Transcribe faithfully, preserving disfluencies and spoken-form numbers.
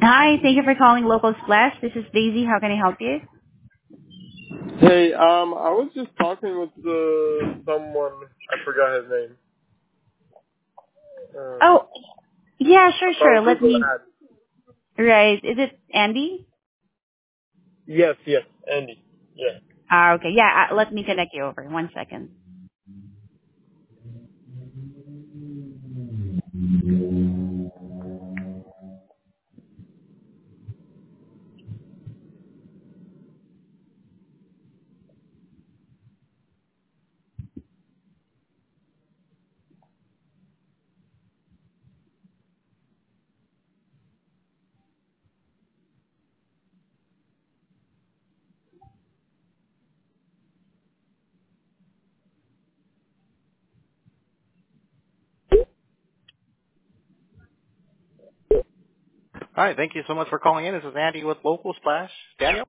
Hi, thank you for calling Local Splash. This is Daisy. How can I help you? Hey, um, I was just talking with uh, someone. I forgot his name. Um, Oh, yeah, sure, sure. about Let Google me. Ads. Right. Is it Andy? Yes, yes, Andy. Yeah. Ah, okay. Yeah, uh, let me connect you over. One second. All right. Thank you so much for calling in. This is Andy with Local Splash. Daniel?